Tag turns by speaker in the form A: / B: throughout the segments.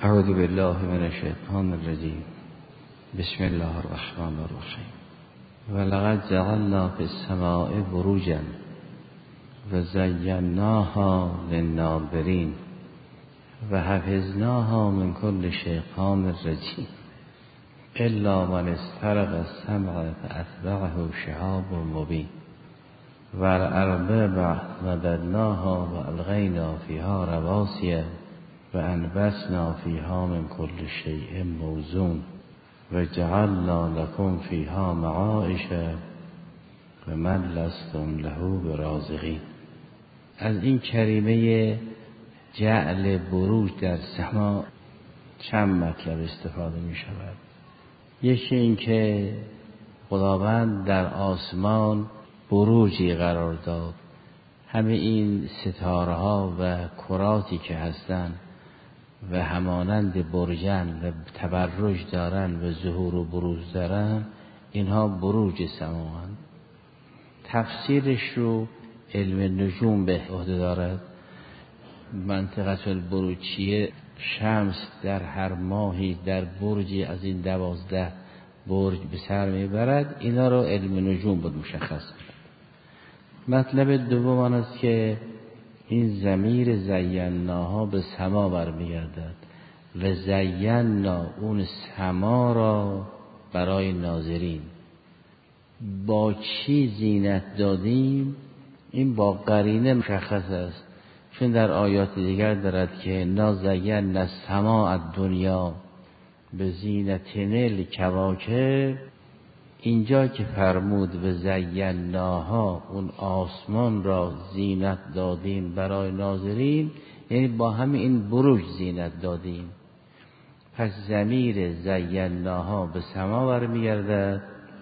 A: اعوذ بالله من الشیطان الرجیم. بسم الله الرحمن الرحیم. ولقد جعلنا فی السماء بروجا وزیناها للناظرین وحفظناها من كل شیطان رجیم الا من استرق السمع فاتبعه شهاب مبین والارض مددناها والقینا فیها رواسي وانبتنا فیها من كل شیء موزون وجعلنا لكم فیها معایش ومن لستم له برازقین. از این کریمه جعل بروج در سما چند مطلب استفاده می شود. یکی این که خداوند در آسمان بروجی قرار داد، همه این ستاره ها و کراتی که هستند و همانند برجن و تبرج دارن و ظهور و بروز دارن، اینها بروج سماوند. تفسیرش رو علم نجوم به عهده دارد. منطقه البروج چیه؟ شمس در هر ماهی در برجی از این 12 برج به سر میبرد. اینا رو علم نجوم بود مشخص کرد. مطلب دوم آن است که این ضمیر زیناها به سما برمیگردد و زینا اون سما را برای ناظرین. با چی زینت دادیم؟ این با قرینه مشخص است، چون در آیات دیگر دارد که نازین السماء الدنیا به زینتن الکواکب. اینجا که فرمود و زیناها اون آسمان را زینت دادیم برای ناظرین، یعنی با همین این بروج زینت دادیم. پس ضمیر زیناها به سما برمیگردد.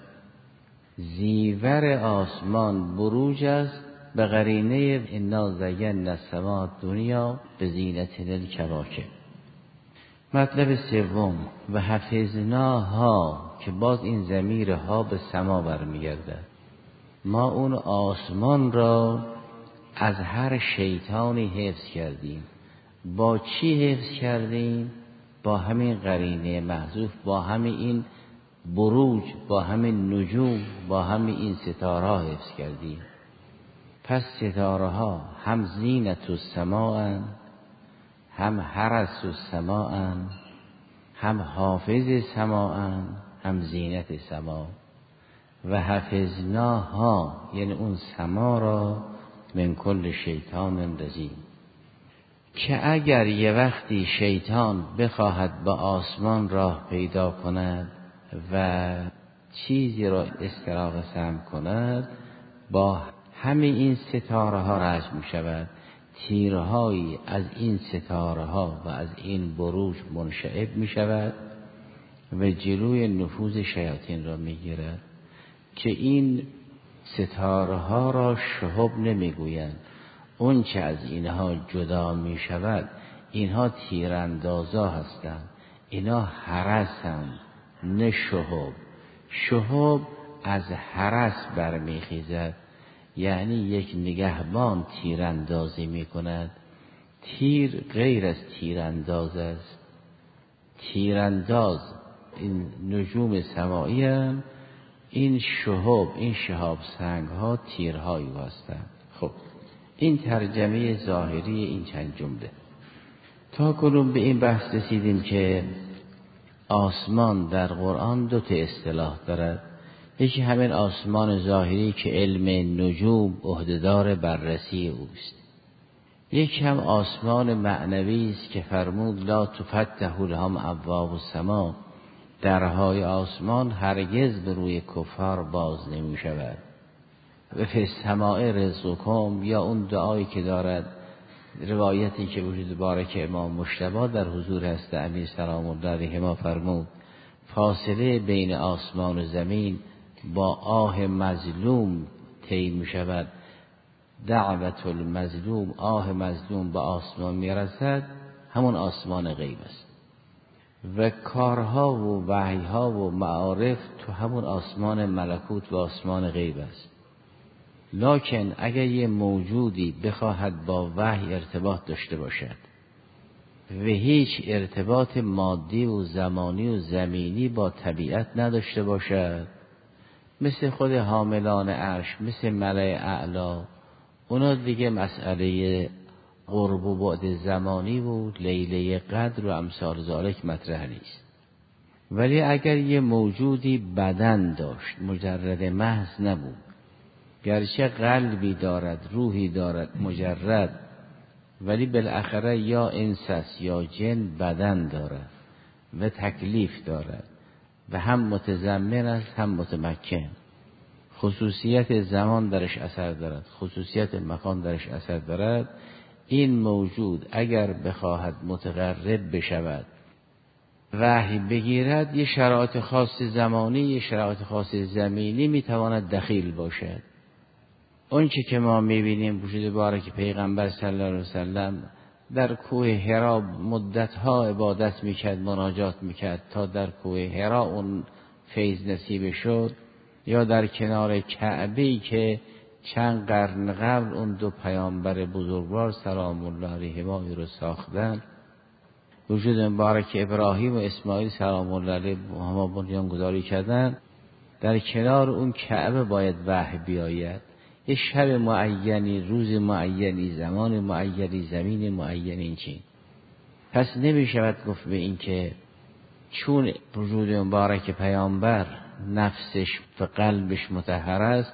A: زیور آسمان بروج است به قرینه انا زینا السماء الدنیا به زینت الکواکب. مطلب سوم و حفظناها که باز این ضمیر ها به سما برمیگردد. ما اون آسمان را از هر شیطانی حفظ کردیم. با چی حفظ کردیم؟ با همین قرینه محذوف، با همین این بروج، با همین نجوم، با همین این ستاره ها حفظ کردیم. پس ستاره ها هم زینت السماء، هم حرس السماء، هم حافظ سماء، هم زینت سما. و حفظناها یعنی اون سما را من کل شیطان رجیم، که اگر یه وقتی شیطان بخواهد با آسمان راه پیدا کند و چیزی را استراق سهم کند، با همین این ستاره ها رجم می شود. تیرهایی از این ستاره ها و از این بروج منشعب می شود و جلوی نفوذ شیاطین را می گیرد که این ستاره ها را شهب نمی گویند. اون چه از اینها جدا می شود، اینها تیراندازا هستند، اینا حرسند نه شهب. شهب از حرس برمی خیزد، یعنی یک نگهبان تیراندازی می کند. تیر غیر از تیرانداز است. تیرانداز این نجوم سمایی هم، این شهب، این شهاب سنگ ها تیرهایی هستند. خب این ترجمه ظاهری این چند جمله. تا کنون به این بحث رسیدیم که آسمان در قرآن 2 اصطلاح دارد. یکی همین آسمان ظاهری که علم نجوم عهدهدار بررسی اوست. یکی هم آسمان معنوی است که فرمود لا تفتح لهم ابواب السماء، درهای آسمان هرگز به روی کفار باز نمی شود. و فی السماء رزقکم، یا اون دعایی که دارد، روایتی که وجود بارک امام مجتبی در حضور هست امیر سلام الله علیه ما فرمود فاصله بین آسمان و زمین با آه مظلوم طی می شود. دعوت المظلوم، آه مظلوم به آسمان می رسد، همون آسمان غیب است. و کارها و وحیها و معارف تو همون آسمان ملکوت و آسمان غیب است. لکن اگر یه موجودی بخواهد با وحی ارتباط داشته باشد و هیچ ارتباط مادی و زمانی و زمینی با طبیعت نداشته باشد، مثل خود حاملان عرش، مثل ملأ اعلی، اونا دیگه مسئله قرب و بعد زمانی و لیله قدر و امثال ذالک مطرح نیست. ولی اگر یه موجودی بدن داشت، مجرد محض نبود، گرچه قلبی دارد، روحی دارد مجرد، ولی بالاخره یا انس است یا جن، بدن دارد و تکلیف دارد و هم متضمن است هم متمکن، خصوصیت زمان درش اثر دارد، خصوصیت مکان درش اثر دارد. این موجود اگر بخواهد متقرب بشود، وحی بگیرد، یه شرایط خاص زمانی، یه شرایط خاص زمینی میتواند دخیل باشد. اون که ما میبینیم وجود بارک پیغمبر صلی الله علیه وسلم در کوه حرا مدتها عبادت میکرد، مناجات میکرد تا در کوه حرا اون فیض نصیب شد، یا در کنار کعبه‌ای که چند قرن قبل اون دو پیامبر بزرگوار سلام الله علیهما رو ساختن، وجود مبارک ابراهیم و اسماعیل سلام الله علیه همه بنیان گذاری کردن، در کنار اون کعبه باید وحی بیاید. یه شب معینی، روز معینی، زمان معینی، زمین معینی، این چی؟ پس نمیشود گفت به این که چون وجود مبارک پیامبر نفسش و قلبش مطهر است،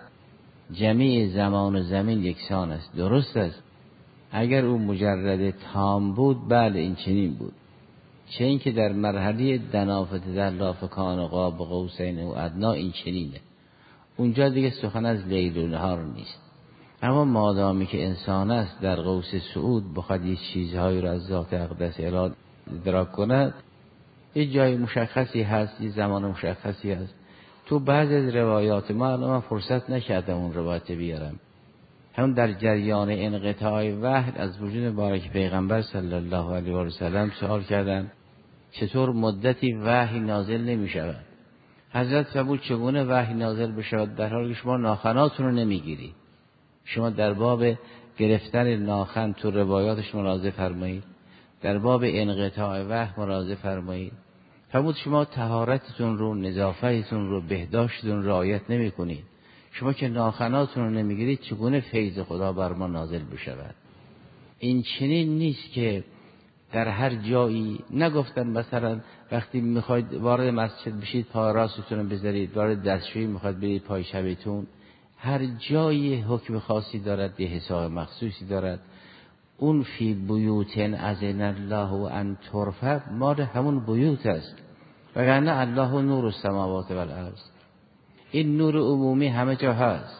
A: جمیع زمان و زمین یکسان است. درست است، اگر او مجرد تام بود بله این چنین بود، چه این که در مرحله دنافت در لافکان قاب قوسین و ادنا این چنینه، اونجا دیگه سخن از لیل و نهار نیست. اما مادامی که انسان است در قوس صعود بخواد یه چیزهایی را از ذات اقدس اراده ادراک کند، یه جای مشخصی هست، یه زمان مشخصی هست. تو بعضی از روایات من فرصت نکردم اون روایت بیارم، هم در جریان انقطاع وحی از وجود مبارک پیغمبر صلی الله علیه و سلم سوال کردن چطور مدتی وحی نازل نمی شود؟ حضرت فرمود چگونه وحی نازل بشود در حالی که شما ناخناتون رو نمیگیری؟ شما در باب گرفتن ناخن تو روایاتش ملاحظه فرمایید، در باب انقطاع وحی ملاحظه فرمایید. فرمود شما طهارتتون رو، نظافتتون رو، بهداشتتون رعایت نمی کنید، شما که ناخناتون رو نمیگیرید چگونه فیض خدا بر ما نازل بشود؟ این چنین نیست که در هر جایی نگفتن مثلا وقتی میخواید وارد مسجد بشید پای راستتون رو بذارید، وارد دستشویی میخواید برید پای چپتون. هر جایی حکم خاصی دارد، یه حساب مخصوصی دارد. اون فی بیوت اذن الله ان ترفع مال همون بیوت است، وگرنه الله نور السماوات و الارض، این نور عمومی همه جا هست.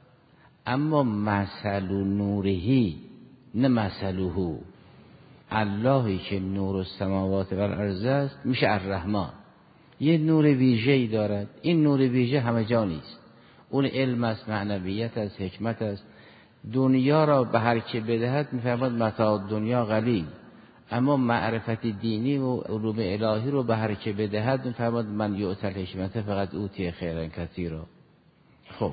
A: اما مثل نورهی نه مثله، اللهی که نور السماوات و الارض است میشه الرحمن، یه نور ویژه‌ای دارد. این نور ویژه همه جا نیست، اون علم است، معنویت است، حکمت است. دنیا را به هر که بدهد میفرماد متاع دنیا قلیل، اما معرفت دینی و علوم الهی رو به هر که بدهد میفرماد من یؤتی الحکمت فقط اوتی خیرا کثیرا. خب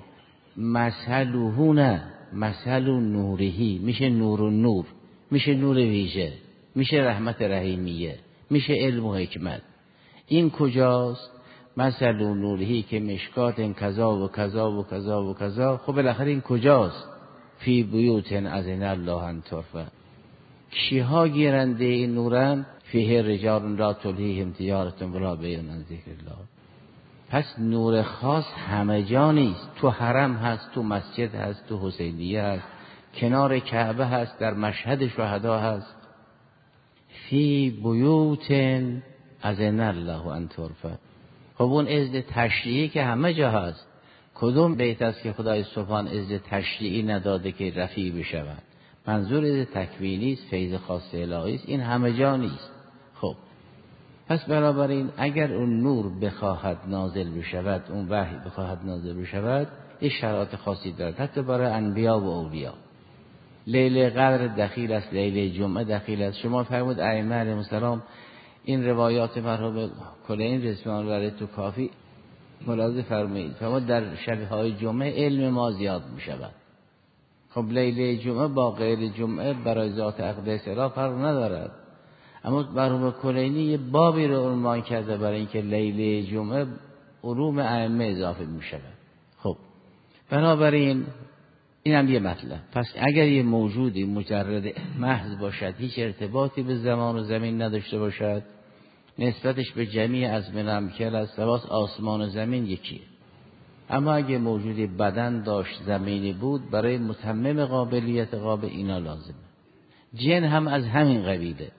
A: مثله نه، مثل نورهی میشه نور و نور، میشه نور ویژه، میشه رحمت رحیمیه، میشه علم و حکمت. این کجاست؟ مثل نورهی که مشکات کذا و کذا و کذا و کذا. خب بالاخره این کجاست؟ فی بیوت اذن الله ان ترفع. کیها گیرنده این نورن؟ فیه رجال لا تلهیهم تجارت ولا بیع عن ذکر الله. پس نور خاص همه جا نیست، تو حرم هست، تو مسجد هست، تو حسینیه هست، کنار کعبه هست، در مشهد شهدا هست. فی بیوت اذن الله ان ترفع. خب اون اذن تشریعی که همه جا هست، کدوم بیت است که خدای سبحان اذن تشریعی نداده که رفیع بشود؟ منظور اذن تکوینی است، فیض خاص الهی است، این همه جا نیست. خب پس بنابراین اگر اون نور بخواهد نازل بشود، اون وحی بخواهد نازل بشود، این شرایط خاصی دارد، حتی برای انبیا و اولیاء. لیل قدر دخیل است، لیل جمعه دخیل است. شما فرمود ائمه علیهم السلام این روایات مرحوم کلینی رضوان الله علیه تو کافی ملاحظه فرمایید، فرمود در شب‌های جمعه علم ما زیاد می‌شود. خب لیل جمعه با غیر جمعه برای ذات اقدس اله فرق ندارد، اما مرحوم کلینی یه بابی رو عنوان کرده برای اینکه لیله جمعه علوم ائمه اضافه می شود. خب بنابراین این هم یه مطلب. پس اگر یه موجودی مجرد محض باشد، هیچ ارتباطی به زمان و زمین نداشته باشد، نسبتش به جمیع ازمنه امکن است، لباس آسمان و زمین یکیه. اما اگه موجودی بدن داشت، زمینی بود، برای متمم قابلیت قابل اینا لازمه. جن هم از همین قبیله.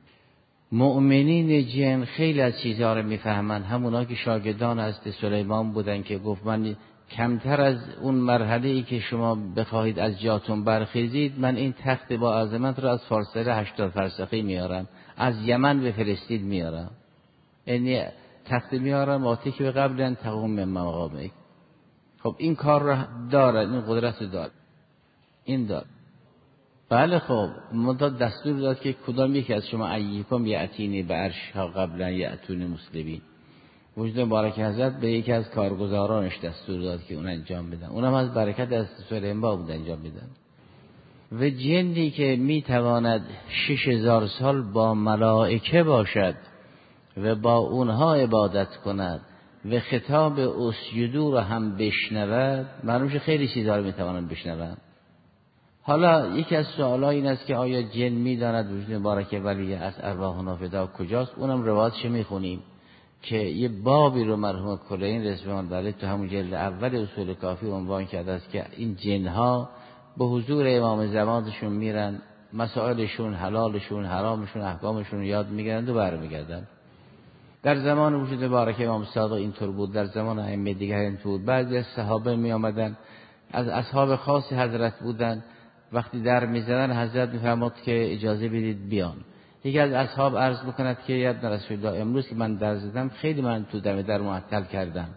A: مؤمنین جن خیلی از چیزها رو میفهمن. همونا که شاگردان حضرت سلیمان بودن که گفت من کمتر از اون مرحله‌ای که شما بخواهید از جاتون برخیزید، من این تخت با عظمت رو از فاصله 80 فرسخی میارم، از یمن به فلسطین میارم، یعنی تخت میارم واتی که به قبلا تقوم من مقامه. خب این کار رو داره، این قدرت رو داره، این داره. بله خب مدت دستور داد که کدام یکی از شما ایکم یأتینی به عرشها قبلا یأتونی مسلمین. وجود مبارک حضرت به یکی از کارگزارانش دستور داد که اون انجام بدن. اونم از برکت از سلیمان بود انجام بدن. و جنی که میتواند 6000 سال با ملائکه باشد و با اونها عبادت کند و خطاب اسجدوا رو هم بشنود، معلومه خیلی چیزا رو میتواند بشنود. حالا یکی از سوال‌ها این است که آیا جن میداند وجود مبارک ولی از ارواحنا فدا کجاست؟ اونم روایتش میخونیم که یه بابی رو مرحوم کلینی رضوان علیه تو همون جلد اول اصول کافی عنوان کرده است که این جنها به حضور امام زمانشون میرن، مسائلشون، حلالشون، حرامشون، احکامشون یاد میگیرند و برمیگردن. در زمان وجود مبارک امام صادق اینطور بود، در زمان ائمه دیگر اینطور بود. بعضی از صحابه می آمدن، از اصحاب خاص حضرت بودن، وقتی در میزدن حضرت میفرماد که اجازه بدید بیان. یکی از اصحاب عرض بکند که یا رسول الله امروز که من در زدم خیلی من تو دم در معطل کردم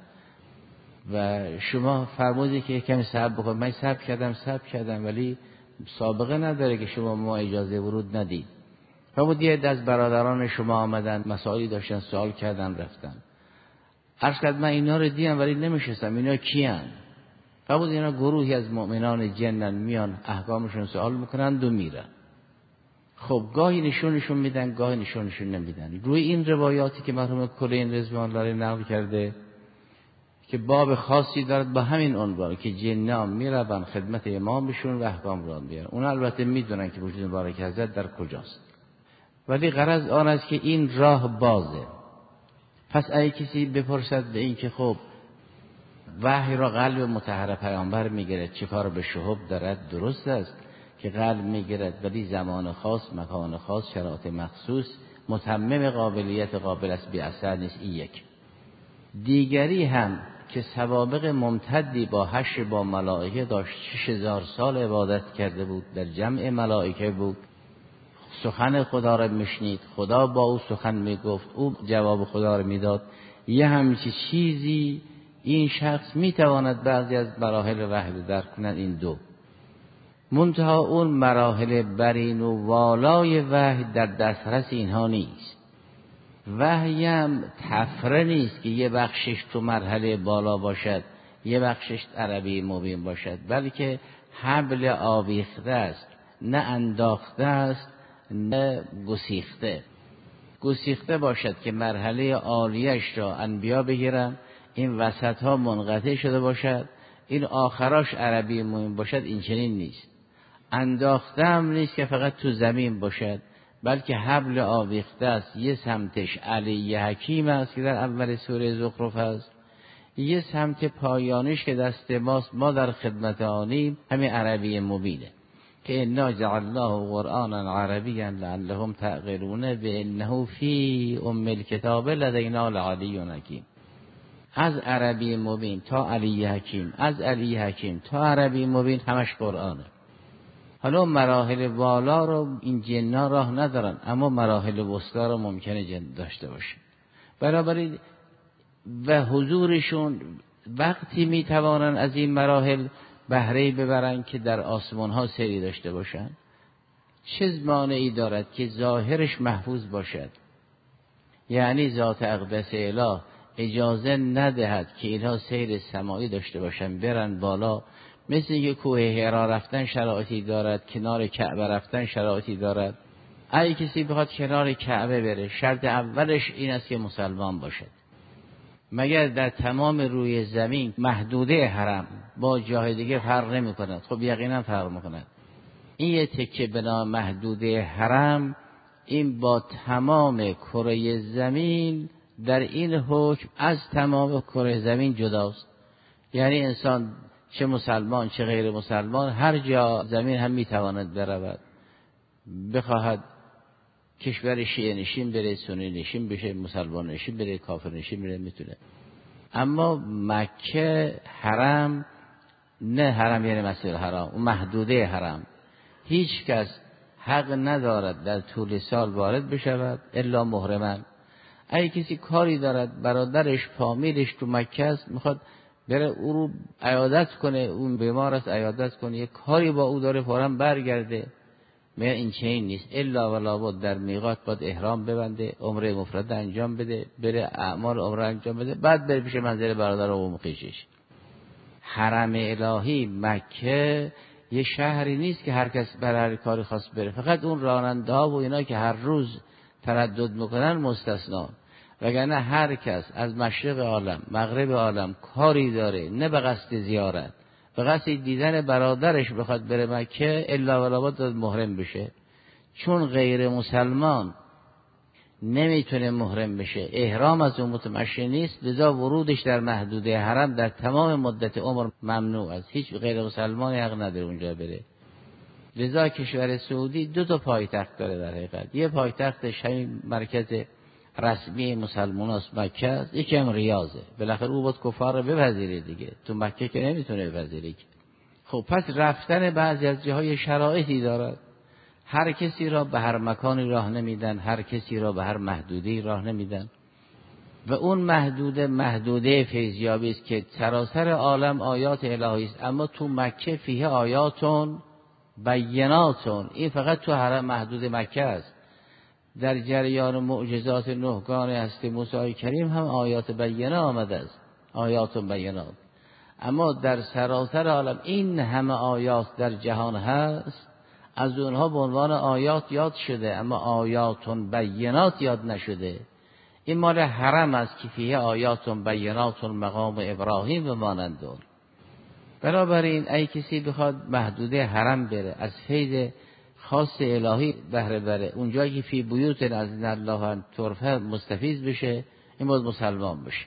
A: و شما فرمودید که کمی صبر بکن. من صبر کردم ولی سابقه نداره که شما ما اجازه ورود ندید. فرمود یه از برادران شما آمدن، مسائلی داشتن، سوال کردن، رفتن. عرض کرد من اینا رو دیدم ولی نمیشستم، اینا کیان؟ فرمود اینا گروهی از مؤمنان جنن، میان احکامشون سوال میکنن و میرن. خب گاهی نشونشون میدن، گاهی نشونشون نمیدن. روی این روایاتی که مرحوم کلینی رضوان الله نقل کرده که باب خاصی دارد با همین عنوان که جنان میرن خدمت امامشون و احکام را میارن. اون البته میدونن که وجود مبارک حضرت در کجاست، ولی غرض آن است که این راه بازه. پس اگه کسی بپرسد به این که خب وحی را قلب مطهر پیامبر میگیرد، چه کار به شهب دارد؟ درست است که قلب میگیرد ولی زمان خاص، مکان خاص، شرایط مخصوص، متمم قابلیت قابل است بی اثر نیست. این یک. دیگری هم که سوابق ممتدی با حشر با ملائکه داشت، 6000 سال عبادت کرده بود، در جمع ملائکه بود، سخن خدا را میشنید، خدا با او سخن میگفت، او جواب خدا را میداد. یه همچین چیزی این شخص میتواند بعضی از مراحل وحی رو درک کند. این دو منتها اون مراحل برین و والای وحی در دسترس اینها نیست. وحی هم تفره نیست که یه بخشش تو مرحله بالا باشد، یه بخشش عربی مبین باشد، بلکه حبل آویخته است، نه انداخته است، نه گسیخته باشد که مرحله عالیش را انبیا بگیرن، این وسط ها منقطع شده باشد، این آخراش عربی مبین باشد. این چنین نیست. انداخته هم نیست که فقط تو زمین باشد، بلکه حبل آویخته است. یه سمتش علی حکیم است که در اول سوره زخرف است، یه سمت پایانش که دست ماست، ما در خدمت آنیم، همین عربی مبینه که انا جعلناه قرآنا عربیا لعلهم تعقلون بانه فی ام الکتاب لدینا لعلی حکیم. از عربی مبین تا علی حکیم، از علی حکیم تا عربی مبین، همش قرآنه. حالا مراحل والا رو این جن‌ها راه ندارن، اما مراحل وسطا رو ممکنه جن داشته باشه. بنابراین و حضورشون وقتی میتوانن از این مراحل بهره ببرن که در آسمان ها سری داشته باشن. چه مانعی دارد که ظاهرش محفوظ باشد؟ یعنی ذات اقدس اله اجازه ندهد که اینها سیر سمایی داشته باشن، برن بالا. مثل اینکه کوه حرا رفتن شرایطی دارد، کنار کعبه رفتن شرایطی دارد. اگه کسی بخواد کنار کعبه بره، شرط اولش این است که مسلمان باشد. مگر در تمام روی زمین محدوده حرم با جای دیگه فرق نمی کند؟ خب یقینا فرق میکند. این یه تکه به نام محدوده حرم، این با تمام کره زمین در این حکم از تمام کره زمین جداست. یعنی انسان چه مسلمان چه غیر مسلمان هر جا زمین هم میتواند برود، بخواهد کشور شیعه نشین بره، سنی نشین بشه، مسلمان نشین بره، کافر نشین بره، میتونه. اما مکه حرم نه، حرم یعنی مسجد الحرام، اون محدوده حرم، هیچ کس حق ندارد در طول سال وارد بشود الا محرمن. اگه کسی کاری دارد، برادرش فامیلش تو مکه است، میخواد بره او رو عیادت کنه، اون بیمار است عیادت کنه، یه کاری با او داره، فوراً برگرده. میگه این چنین نیست، الا ولا بد در میقات باید احرام ببنده، عمره مفرد انجام بده، بره اعمال عمره انجام بده، بعد بره پیش منزل برادر و مقیشش. حرم الهی مکه یه شهری نیست که هر کس برای هر کاری خواست بره، فقط اون راننده ها و اینا که هر روز تردد میکنن مستثنا، وگرنه هر کس از مشرق عالم مغرب عالم کاری داره، نه به قصد زیارت، به قصد دیدن برادرش بخواد بره مکه، الا ولا بد محرم بشه. چون غیر مسلمان نمیتونه محرم بشه، احرام از اون متمشی نیست، لذا ورودش در محدوده حرم در تمام مدت عمر ممنوع است. هیچ غیر مسلمانی حق نداره اونجا بره. لذا کشور سعودی 2 پایتخت داره در حقیقت. یه پایتختش همین مرکز رسمی مسلمان است، مکه است، یکی هم ریاضه. بالاخره او باید کفار رو بپذیره دیگه، تو مکه که نمیتونه بپذیره. خب پس رفتن بعضی از جاهای شرایطی دارد. هر کسی را به هر مکانی راه نمیدن، هر کسی را به هر محدوده‌ای راه نمیدن. و اون محدوده فیضیابی است که سراسر عالم آیات الهی است، اما تو مکه فیه آیاتون بیناتون، این فقط تو حرم محدود مکه است. در جریان معجزات 9 گانه هست موسی کریم هم آیات بینه آمده است، آیات بینات. اما در سراسر عالم این همه آیات در جهان هست، از اونها به عنوان آیات یاد شده، اما آیاتون بینات یاد نشده. این مال حرم است که فیه آیاتون بیناتون مقام ابراهیم و مانند اون. بنابراین ای کسی بخواد محدوده حرم بره، از فیض خاص الهی بهره بره، اونجایی که فی بیوت از الله ترفه مستفیض بشه، این باید مسلمان بشه.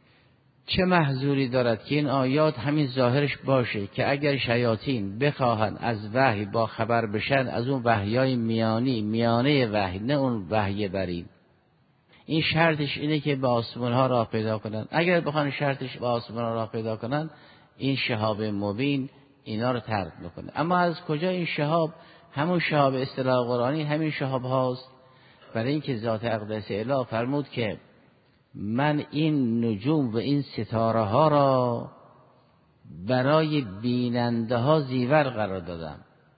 A: چه محذوری دارد که این آیات همین ظاهرش باشه که اگر شیاطین بخواهند از وحی با خبر بشن، از اون وحیای میانه وحی، نه اون وحی برین. این شرطش اینه که به آسمان ها راه پیدا کنن. اگر بخوان شرطش به آسمان ها راه پیدا کنن، این شهاب مبین اینا رو طرد میکنه. اما از کجا این شهاب؟ همون شهاب اصطلاح قرآنی همین شهاب هاست. برای اینکه ذات اقدس اله فرمود که من این نجوم و این ستاره ها را برای بیننده ها زیور قرار دادم.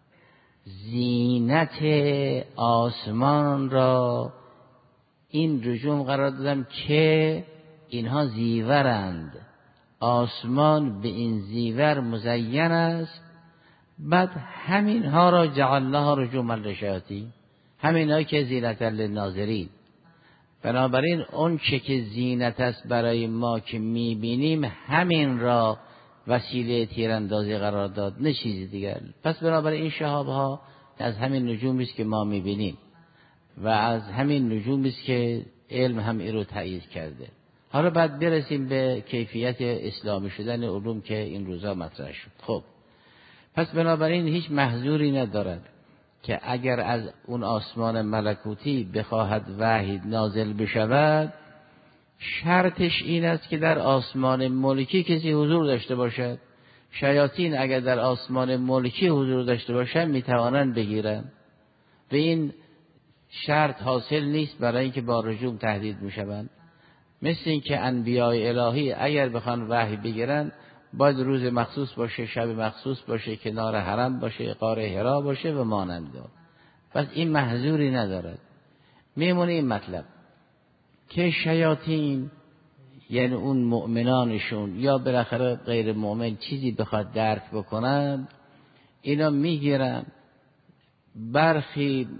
A: زینت آسمان را این نجوم قرار دادم که اینها زیورند، آسمان به این زیور مزین است. بعد همین ها را جعلناها رجوما للشیاطین، همین هایی که زینت للناظرین. بنابراین اون چه که زینت است برای ما که میبینیم، همین را وسیله تیراندازی قرار داد، نه چیزی دیگر. پس بنابراین این شهاب ها از همین نجومی است که ما میبینیم و از همین نجومی است که علم هم این رو تایید کرده. حالا بعد برسیم به کیفیت اسلامی شدن علوم که این روزا مطرح شد. خب پس بنابراین هیچ محذوری ندارد که اگر از اون آسمان ملکوتی بخواهد وحی نازل بشود، شرطش این است که در آسمان ملکی کسی حضور داشته باشد. شیاطین اگر در آسمان ملکی حضور داشته باشند میتوانند بگیرند و این شرط حاصل نیست برای اینکه با رجوم تهدید میشوند. مثل اینکه انبیاء الهی اگر بخوان وحی بگیرن باید روز مخصوص باشه، شب مخصوص باشه، کنار حرم باشه، غار حرا باشه و مانند. پس این محذوری ندارد. میمونه این مطلب که شیاطین یعنی اون مؤمنانشون یا بالاخره غیر مؤمن چیزی بخواد درک بکنن، اینا میگیرن برخی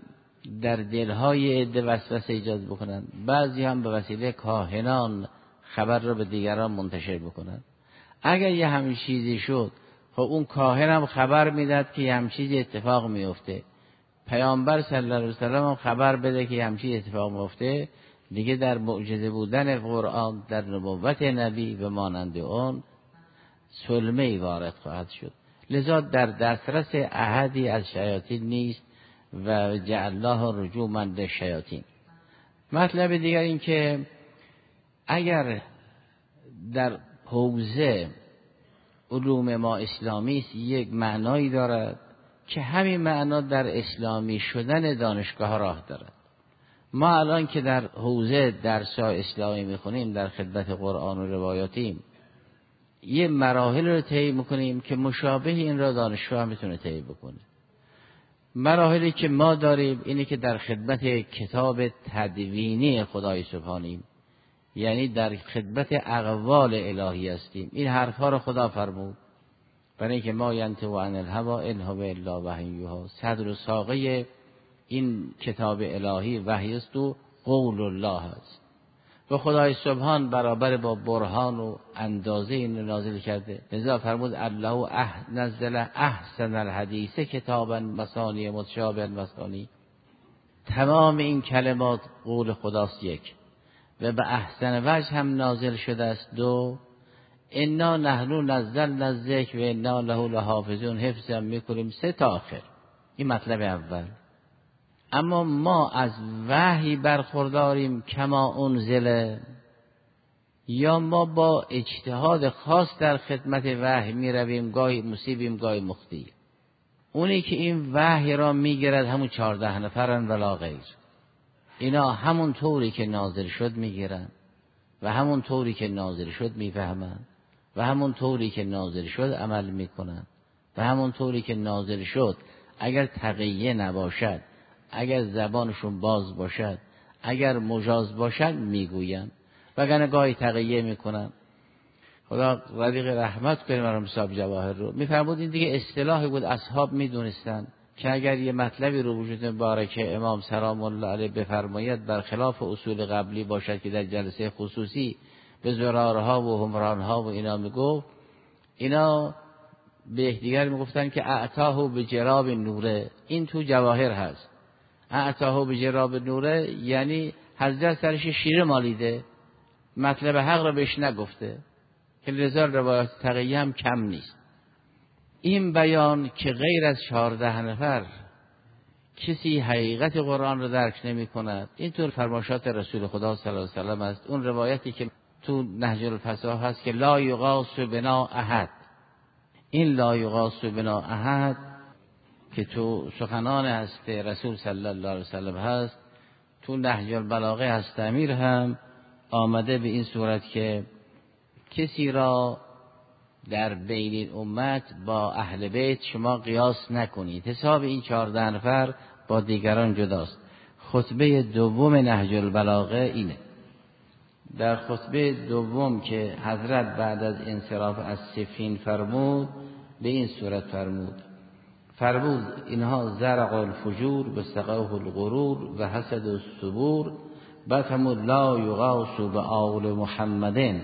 A: در دلهای عده وسوسه ایجاد بکنن، بعضی هم به وسیله کاهنان خبر را به دیگران منتشر بکنن. اگر یه همین چیزی شد، خب اون کاهن هم خبر میداد که یه همین چیزی اتفاق میفته، پیامبر صلی الله علیه و سلم هم خبر بده که یه همین چیزی اتفاق میفته، دیگه در معجزه بودن قرآن، در نبوت نبی و مانند اون سلمه‌ای وارد خواهد شد. لذا در دسترس احدی از شیاطین نیست و جعل الله رجوما للشیاطین. مطلب دیگر این که اگر در حوزه علوم ما اسلامی است، یک معنایی دارد که همین معنا در اسلامی شدن دانشگاه راه دارد. ما الان که در حوزه درس‌های اسلامی میخونیم، در خدمت قرآن و روایاتیم، یه مراحل رو طی میکنیم که مشابه این را دانشگاه هم میتونه طی بکنه. مراحلی که ما داریم اینه که در خدمت کتاب تدوینی خدای سبحانیم، یعنی در خدمت اقوال الهی هستیم. این حرفها رو خدا فرمود، برای اینکه ما ینطق عن الهوی ان هو الا وحی یوحی، صدر و ساقه این کتاب الهی وحی است و قول الله است و خدای سبحان برابر با برهان و اندازه این نازل کرده. لذا فرمود الله نزل احسن الحدیث کتابا مثانی متشابه مثانی. تمام این کلمات قول خداست یک، و به احسن وجه هم نازل شده است دو. انا نحن نزلنا الذکر و انا له لحافظون، حفظ هم میکنیم سه تا آخر. این مطلب اول. اما ما از وحی برخورداریم کما انزل، یا ما با اجتهاد خاص در خدمت وحی می رویم، گاهی مصیبیم گاهی مخطی. اونی که این وحی را می گیرد همون 14 نفرن ولا غیر. اینا همون طوری که نازل شد می گیرن و همون طوری که نازل شد می فهمن و همون طوری که نازل شد عمل می کنن و همون طوری که نازل شد اگر تقیه نباشد، اگر زبانشون باز باشد، اگر مجاز باشد میگوین، وگرنه گاهی تقیه میکنن. خدا رضیق رحمت کنه مرحوم صاحب جواهر رو. میفرمود این دیگه اصطلاحی بود، اصحاب میدونستن که اگر یه مطلبی رو وجود مبارک امام سلام الله علیه بفرماید برخلاف اصول قبلی باشد که در جلسه خصوصی به زرارها و همرانها و اینا میگفت، اینا به یکدیگر میگفتن که اعطاه بجراب نوره. این تو جواهر هست. اعطاه بجراب نوره یعنی حضرت سرش شیره مالیده، مطلب حق را بهش نگفته، که لذا روایات تقیه هم کم نیست. این بیان که غیر از 14 نفر کسی حقیقت قرآن را درک نمی کند، اینطور فرمایشات رسول خدا صلی الله علیه و سلم است. اون روایتی که تو نهج الفصاح هست که لا یغاث بنا احد، این لا یغاث بنا احد که تو سخنان هست رسول صلی الله علیه و سلم هست، تو نهج البلاغه هست امیر هم آمده به این صورت که کسی را در بین امت با اهل بیت شما قیاس نکنید، حساب این 14 نفر با دیگران جداست. خطبه دوم نهج البلاغه اینه. در خطبه دوم که حضرت بعد از انصراف از صفین فرمود، به این صورت فرمود اینها زرع الفجور و سقوه الغرور و حسد الصبور. بعد فرمود لا یغاث بآل محمدین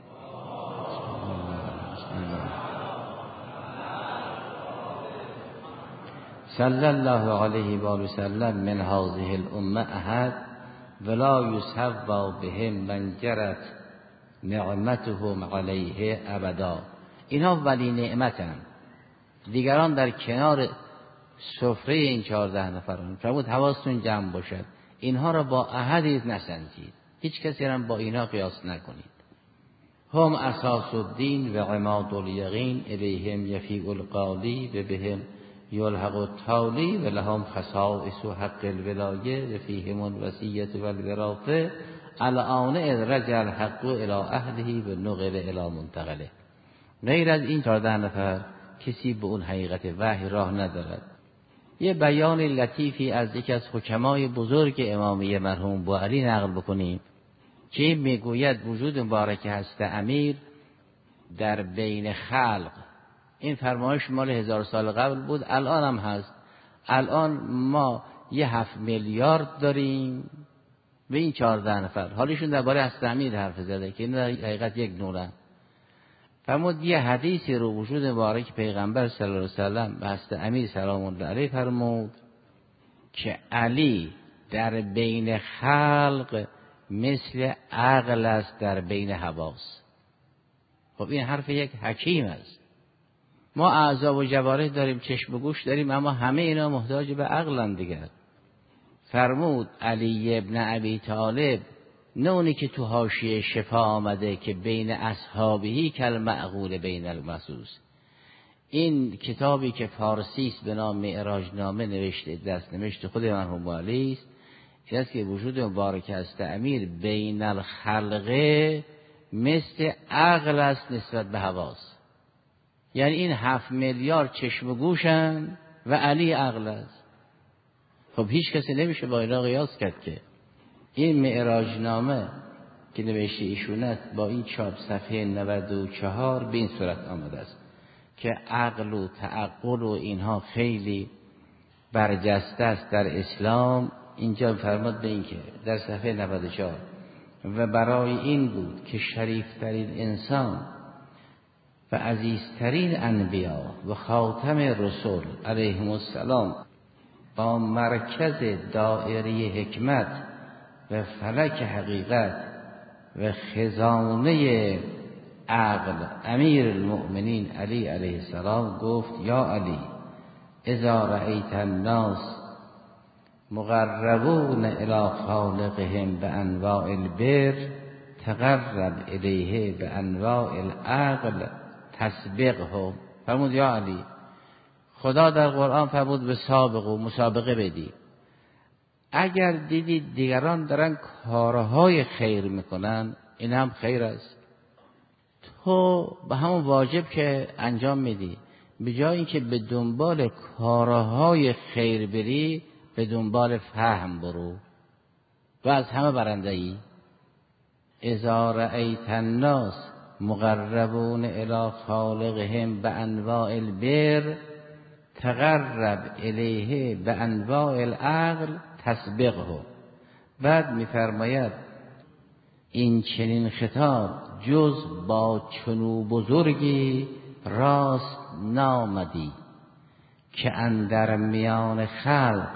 A: صلی الله علیه و آله و سلم من هذه الامه احد ولا یصحب بهم من جرت نعمتهم علیه ابدا. اینها ولی نعمتن، دیگران در کنار سفره این 14 نفران. فرمود حواستون جمع باشد، اینها را با احدی نسنجید، هیچ کسی را با اینا قیاس نکنید. هم اساس الدین و عماد الیقین الیهم یفیء القالی و بهم یلحق التالی و لهم خصائص حق الولایه و فیهم الوصیة و الوراثه الان اذ رجع الحق الی اهله و نقل الی منتقله. غیر از این 14 نفر کسی به اون حقیقت وحی راه ندارد. یه بیان لطیفی از یکی از حکمای بزرگ امامیه مرحوم بوعلی نقل بکنیم که این میگوید وجود مبارک هست امیر در بین خلق. این فرمایش مال 1000 سال قبل بود، الان هم هست. الان ما یه 7 میلیارد داریم به این 14 نفر. حالشون درباره حضرت امیر حرف زده که این در حقیقت یک نوره. فرمود یه حدیثی رو وجود مبارک پیغمبر صلی الله علیه وسلم به حضرت امیر سلام الله علیه فرمود که علی در بین خلق مثل عقل است در بین حواس. خب این حرف یک حکیم است. ما اعضا و جوارح داریم، چشم و گوش داریم، اما همه اینا محتاج به عقلن دیگر. فرمود علی ابن ابی طالب، نه اونی که تو حاشیه شفا آمده که بین اصحابهی کل معقول بین المسوس. این کتابی که فارسی است به نام معراج نامه نوشته، دست نوشته خود مرحوم علی است، این است که وجود مبارک است امیر بین الخلقه مثل عقل است نسبت به حواس. یعنی این 7 میلیارد چشم و گوشن و علی عقل است. خب هیچ کسی نمیشه با اینا قیاس کرد که این معراج نامه که نوشته ایشون است با این چاپ صفحه 94 به این صورت آمده است که عقل و تعقل و اینها خیلی برجسته است در اسلام. اینجا فرمود به این که در صفحه 94 و برای این بود که شریفترین انسان و عزیزترین انبیا و خاتم رسول علیهم السلام با مرکز دائره حکمت و فلک حقیقت و خزانه عقل امیر المؤمنین علی علیه السلام گفت یا علی اذا رأیت الناس مقربون الی خالقهم بانواع البر تقرب الیه بانواع العقل تسبقهم. فرمود یا علی خدا در قرآن فرمود به سابق و مسابقه بدی. اگر دیدید دیگران دارن کارهای خیر میکنن این هم خیر است، تو به همون واجب که انجام میدی به جای اینکه به دنبال کارهای خیر بری به دنبال فهم برو و از همه برنده ای. اذا رأیت الناس مقربون الی خالقهم بانواع البر تقرب الیه بانواع العقل تسبقه. بعد میفرماید این چنین خطاب جز با چنو بزرگی راست نامدی که اندر میان خلق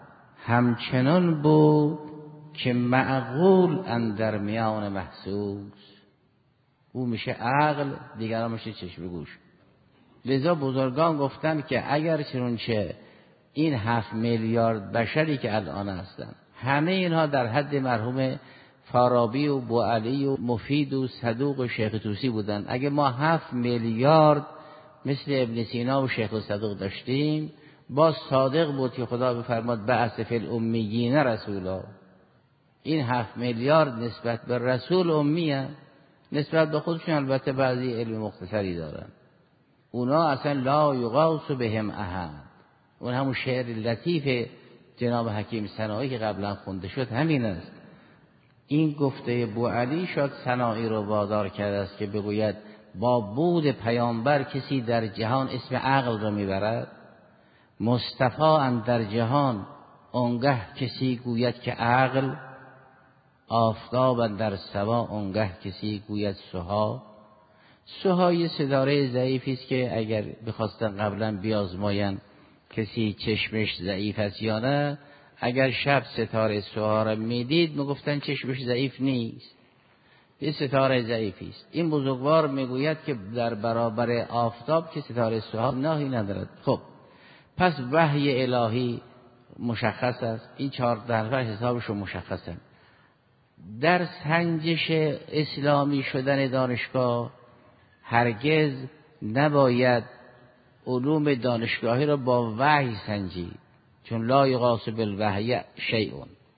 A: همچنان بود که معقول اندر میان محسوس. او میشه عقل، دیگران میشه چشم و گوش. لذا بزرگان گفتن که اگر چنانچه این 7 میلیارد بشری که الان هستن همه اینها در حد مرحوم فارابی و بوعلی و مفید و صدوق و شیخ طوسی بودن، اگه ما 7 میلیارد مثل ابن سینا و شیخ صدوق داشتیم باز صادق بود که خدا بفرماد بعث فی الامیین رسولا. این 7 میلیارد نسبت به رسول امیه، نسبت به خودشون البته بعضی علم مختصری دارن. اونا اصلا لا یغاث بهم احد. اون همون شعر لطیف جناب حکیم سنایی که قبلا خونده شد همین است. این گفته بوعلی شاید سنایی رو وادار کرده است که بگوید با بود پیامبر کسی در جهان اسم عقل رو میبرد. مصطفی اندر جهان اونگه کسی گوید که عقل، آفتاب اندر سما اونگه کسی گوید سها. سها یه ستاره ضعیفی است که اگر بخواستن قبلا بیازماین کسی چشمش ضعیف است یا نه، اگر شب ستاره سها را میدید میگفتن چشمش ضعیف نیست، یه ستاره ضعیفی است. این بزرگوار میگوید که در برابر آفتاب که ستاره سها ناهی ندارد. خب پس وحی الهی مشخص است، این 14 نفر حسابشون مشخصه. در سنجش اسلامی شدن دانشگاه هرگز نباید علوم دانشگاهی را با وحی سنجید، چون لا یغاث بالوحی شیء،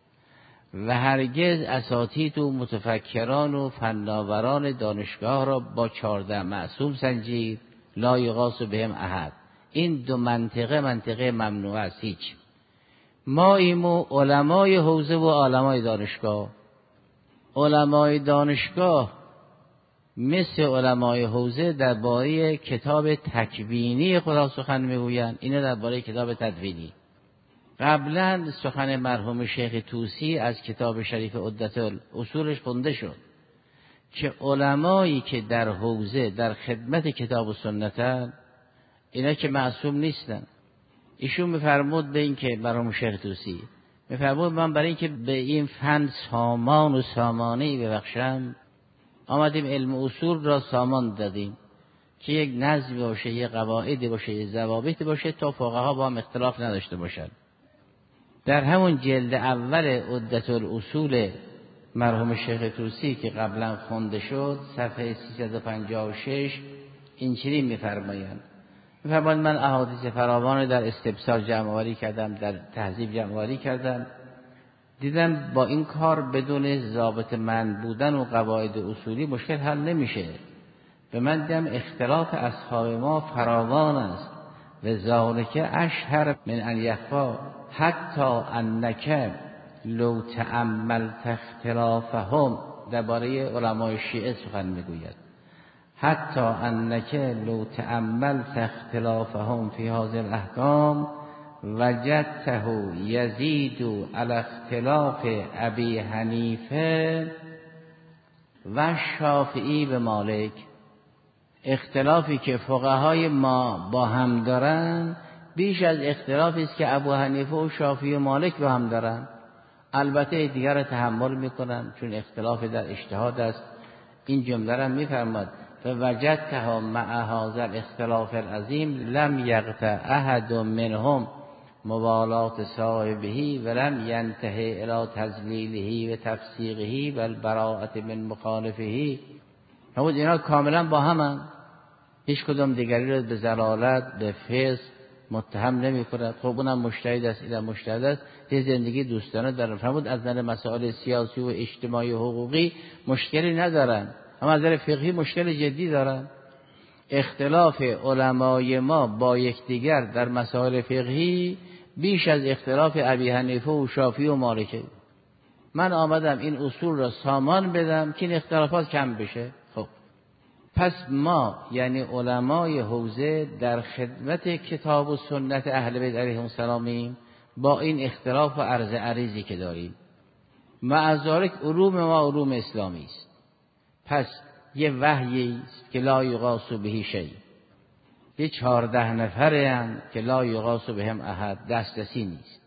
A: و هرگز اساتید و متفکران و فناوران دانشگاه را با 14 معصوم سنجید، لا یغاث بهم احد. این دو منطقه ممنوع است. هیچ ما ایمو علمای حوزه و علمای دانشگاه، علمای دانشگاه مثل علمای حوزه درباره کتاب تکوینی خدا سخن میگویند، اینا درباره کتاب تدوینی. قبلا سخن مرحوم شیخ طوسی از کتاب شریف عدت الاصولش خونده شد که علمایی که در حوزه در خدمت کتاب و سنتن اینا که معصوم نیستن. ایشون میفرمود به این که مرحوم شیخ طوسی میفرمود من برای این که به این فن سامان و سامانه‌ای ببخشم آمدیم علم اصول را سامان دادیم که یک نظم باشه، یک قواعد باشه، یک ضوابط باشه تا فقها با هم اختلاف نداشته باشند. در همون جلد اول عدت الاصول مرحوم شیخ طوسی که قبلا خونده شد صفحه 356 اینچنین می‌فرمایند من احادیث فراوان در استبصار جمع آوری کردم، در تهذیب جمع آوری کردم، دیدم با این کار بدون ضابط من بودن و قواعد اصولی مشکل حل نمیشه. به من دیدم اختلاف اصحاب ما فراوان است و ذالک اشهر من ان یخفا حتی انک لو تأملت اختلافهم. درباره علمای شیعه سخن میگوید حتی انک لو تأملت اختلافهم فی هذه الاحکام وجدته یزید علی اختلاف ابی حنیفه و شافعی به مالک. اختلافی که فقهای ما با هم دارن بیش از اختلافی است که ابو حنیفه و شافعی و مالک با هم دارن. البته دیگر را تحمل میکنن چون اختلاف در اجتهاد است. این جمله را میفرماد فوجدتها مع هذا الاختلاف العظیم لم یقطع احد منهم موالات صاحبه ولم ینتهی الی تذلیله و تفسیقه و البراءة من مخالفه. همون اینا کاملا با هم هیچ کدام دیگری را به ضلالت به فسق متهم نمی کند. خب اونم مجتهد است، اینم مجتهد است، یه زندگی دوستانه دارن. فرمود از نظر مسائل سیاسی و اجتماعی و حقوقی مشکلی ندارن، اما از نظر فقهی مشکل جدی دارن. اختلاف علمای ما با یکدیگر در مسائل فقهی بیش از اختلاف ابی حنیفه و شافعی و مالکه. من آمدم این اصول را سامان بدم که این اختلافات کم بشه. خب پس ما یعنی علمای حوزه در خدمت کتاب و سنت اهل بیت علیهم السلام با این اختلاف و عرض عریضی که داریم. مع ذلک علوم ما علوم اسلامی است. پس یه وحیی است که لا یقاس به شیء. یه 14 نفره هم که لا یقاس بهم احد، دسترسی نیست.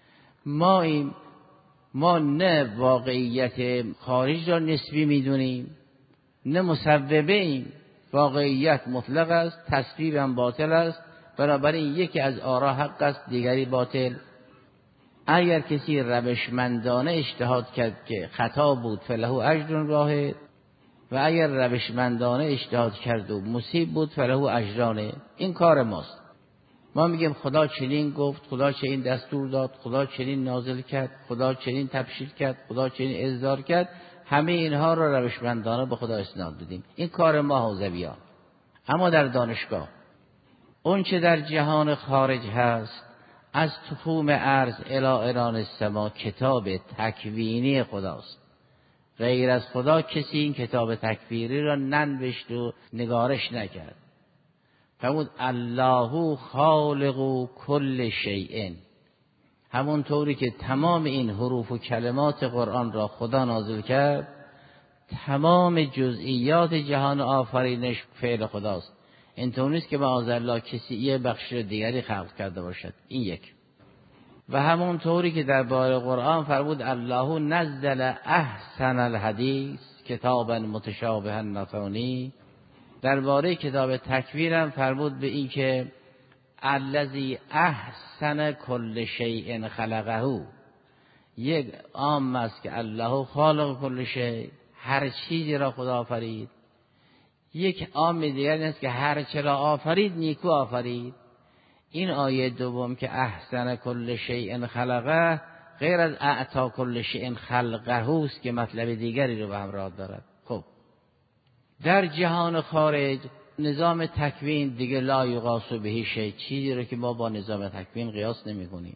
A: ما نه واقعیت خارج را نسبی میدونیم نه مسببه ایم. واقعیت مطلق است، تصویب هم باطل است. بنابراین یکی از آرا حق است دیگری باطل. اگر کسی روشمندانه اجتهاد کرد که خطا بود فله اجر واحد و اگر روشمندانه اجتهاد کرد و مصیب بود فله اجران. این کار ماست. ما میگیم خدا چنین گفت، خدا چنین دستور داد، خدا چنین نازل کرد، خدا چنین تبشیر کرد، خدا چنین اصدار کرد. همه اینها را روشمندانه به خدا اسناد بدیم. این کار ما حوزویان. اما در دانشگاه اون چه در جهان خارج هست از تخوم ارض الی عنان السما کتاب تکوینی خداست. غیر از خدا کسی این کتاب تکوینی را ننوشت و نگارش نکرد. فرمود الله خالق کل شیء. همون طوری که تمام این حروف و کلمات قرآن را خدا نازل کرد، تمام جزئیات جهان آفرینش فعل خداست. اینطور نیست که معاذالله کسی یه بخش دیگری خلق کرده باشد. این یک. و همون طوری که در باره قرآن فرمود الله نزل احسن الحدیث کتابا متشابها مثانی، درباره کتاب تکویر هم فرمود به این که الذی احسن کل شیء خلقه. یک عام است که الله خالق کل شیء، هر چیزی را خدا آفرید. یک عام دیگر است که هر چه را آفرید نیکو آفرید. این آیه دوم که احسن کل شیء خلقه غیر از اعطا کل شیء خلقه است که مطلب دیگری رو به همراه دارد. خب در جهان خارج نظام تکوین دیگه لا یقاس به شیء، چیزی رو که ما با نظام تکوین قیاس نمی کنیم.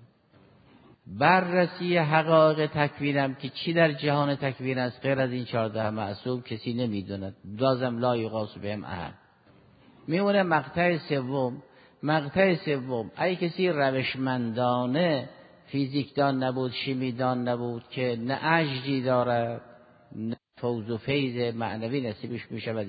A: بررسی حقایق تکوینم که چی در جهان تکوین است غیر از این 14 معصوم کسی نمیدوند. لازم لا یقاس بهم احد. میمونه مقطع سوم. اگه کسی روشمندانه فیزیکدان نبود، شیمیدان نبود که نه عجزی دارد نه فوز و فیض معنوی نصیبش میشود.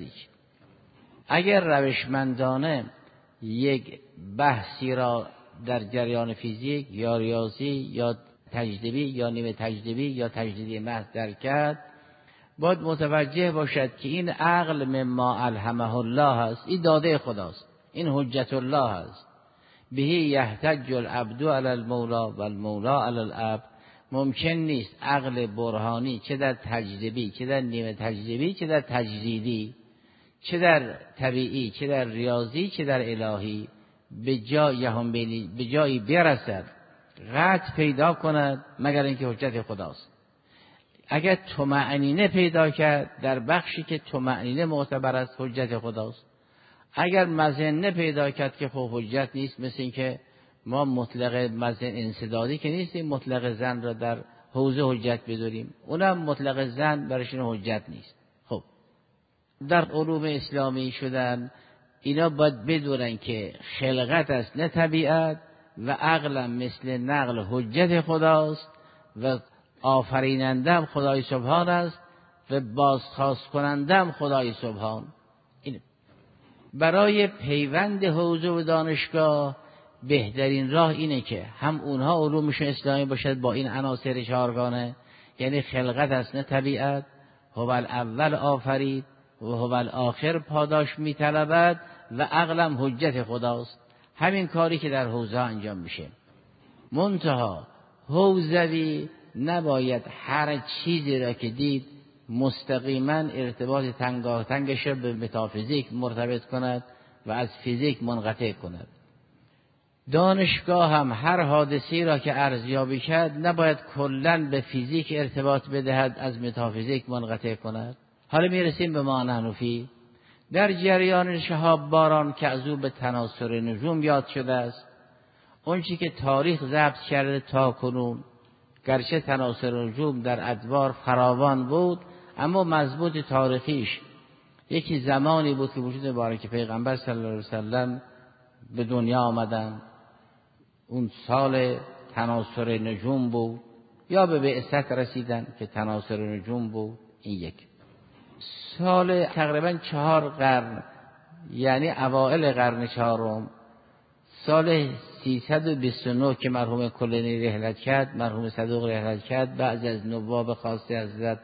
A: اگر روشمندانه یک بحثی را در جریان فیزیک یا ریاضی یا تجربی یا نیمه تجربی یا تجربی محض درک کرد، باید متوجه باشد که این عقل مما الهمه الله است، این داده خداست، این حجت الله است. بهی یحتج العبد علی المولا و المولا علی العبد. ممکن نیست عقل برهانی چه در تجربی، چه در نیمه تجربی، چه در تجریدی، چه در طبیعی، چه در ریاضی، چه در الهی به جایی برسد قطع پیدا کند مگر اینکه حجت خداست. اگر طمأنینه پیدا کرد در بخشی که طمأنینه معتبر است، حجت خداست. اگر مظنه پیدا کرد که خب حجت نیست، مثل این که ما مطلق مظن انسدادی که نیستیم مطلق زن را در حوزه حجت بداریم، اونم مطلق زن برایشون حجت نیست. خب در علوم اسلامی شدن اینا باید بدونن که خلقت است نه طبیعت، و عقلم مثل نقل حجت خداست و آفرینندم خدای سبحان است و بازخواست کنندم خدای سبحان. این برای پیوند حوزه و دانشگاه بهترین راه اینه که هم اونها علومشون اسلامی باشد با این عناصر چهارگانه، یعنی خلقت است نه طبیعت، هو الاول آفرید و هو الاخر پاداش میطلبد و عقلم حجت خداست. همین کاری که در حوزه انجام میشه. منتها حوزوی نباید هر چیزی را که دید مستقیما ارتباط تنگاتنگش را به متافیزیک مرتبط کند و از فیزیک منقطع کند. دانشگاه هم هر حادثی را که ارزیابی کرد نباید کلاً به فیزیک ارتباط بدهد، از متافیزیک منقطع کند. حالا میرسیم به ما نحن فی. در جریان شهاب باران که از او به تناسر نجوم یاد شده است، اون چی که تاریخ ضبط کرده تا کنون، گرچه تناسر نجوم در ادوار فراوان بود، اما مضبوط تاریخیش یکی زمانی بود که وجود مبارک پیغمبر صلی الله علیه وسلم به دنیا آمدن، اون سال تناسر نجوم بود، یا به بعثت رسیدن که تناسر نجوم بود. این یک سال تقریبا 4 قرن، یعنی اوائل قرن 4، سال 329 که مرحوم کلینی رحلت کرد، مرحوم صدوق رحلت کرد، بعض از نواب خاصی حضرت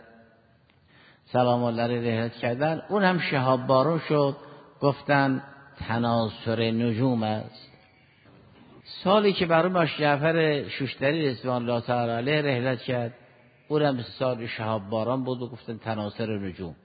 A: سلام الله علیه رحلت کردن، اون هم شهاب بارون شد، گفتن تناسر نجوم است. سالی که مرحوم جعفر شوشتری رضوان الله تعالی علیه رحلت کرد، اونم سال شهاب باران بود و گفتن تناسر نجوم.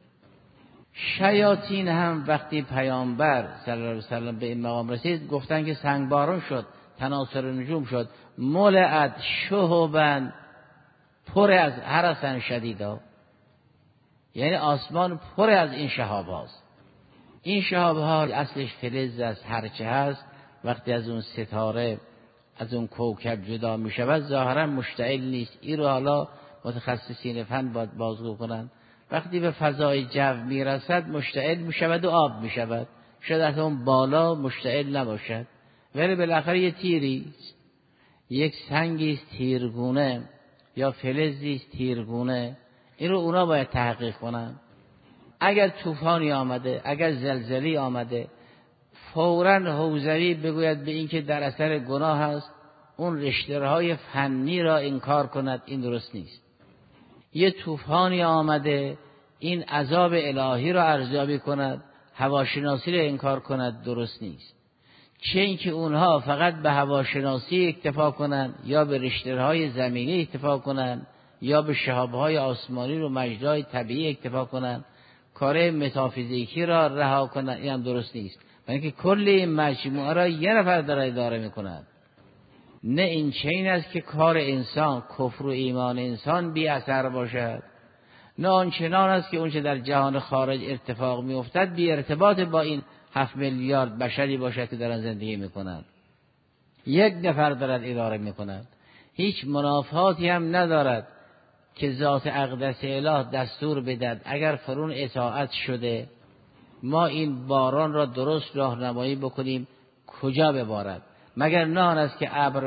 A: شیاطین هم وقتی پیامبر صلی الله علیه وسلم به این مقام رسید گفتن که سنگ باران شد، تناسر نجوم شد، ملعت شهبن، پر از حرسن شدیدا، یعنی آسمان پر از این شهاب هاست. این شهاب ها اصلش فلز است، هرچه هست وقتی از اون ستاره از اون کوکب جدا می شود ظاهرا مشتعل نیست. این رو حالا متخصصین فن باید بازگو کنند. وقتی به فضای جو می رسد مشتعل می شود و آب می شود، شاید از اون بالا مشتعل نباشد، ولی بالاخره یه تیری، یک سنگی تیرگونه یا فلزی تیرگونه، این رو اونا باید تحقیق کنن. اگر طوفانی آمده، اگر زلزله‌ای آمده، فوراً حوزوی بگوید به این که در اثر گناه است، اون رشته‌های فنی را انکار کند، این درست نیست. یه طوفانی آمده، این عذاب الهی را ارزیابی کند، هواشناسی را انکار کند، درست نیست. چه اینکه اونها فقط به هواشناسی اکتفا کنند یا به رشته‌های زمینی اکتفا کنند یا به شهاب‌های آسمانی و مجرای طبیعی اکتفا کنند، کار متافیزیکی را رها کنند، این هم درست نیست. بلکه کل این مجموعه را یه نفر داره اداره می‌کند. نه این چنین است که کار انسان، کفر و ایمان انسان بی اثر باشد، نه آنچنان است که اونچه در جهان خارج اتفاق می‌افتد بی ارتباط با این 7 میلیارد بشری باشد که دارن زندگی می‌کنند. یک نفر دارد اداره می‌کند، هیچ منافاتی هم ندارد که ذات اقدس اله دستور بدهد اگر فرون اطاعت شده ما این باران را درست راهنمایی بکنیم کجا ببارد، مگر نه آن است که ابر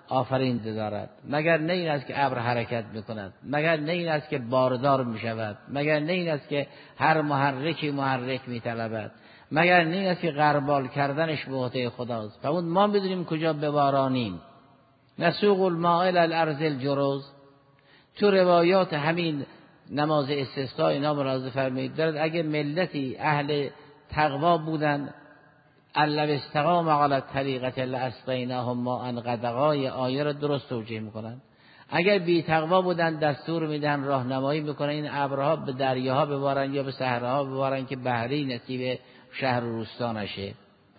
A: آفرینده دارد؟ مگر نه این است که ابر حرکت میکند؟ مگر نه این است که باردار میشود؟ مگر نه این است که هر محرکی محرک میطلبد؟ مگر نه این است که غربال کردنش به عهده خداست؟ فرمود ما بدونیم کجا ببارانیم. نسوق الماء الی الارض الجرز. تو روایات همین نماز استسقا اینا ملاحظه فرمایید دارد اگه ملتی اهل تقوا بودن لو استقام علی الطریقة لاسقیناهم ماء غدقا، آیه را درست توجیه میکنن. اگر بی تقوا بودن دستور میدن راهنمایی میکنن این ابرها به دریاها ببارن یا به صحراها ببارن که بحری نصیب شهر و روستا نشه.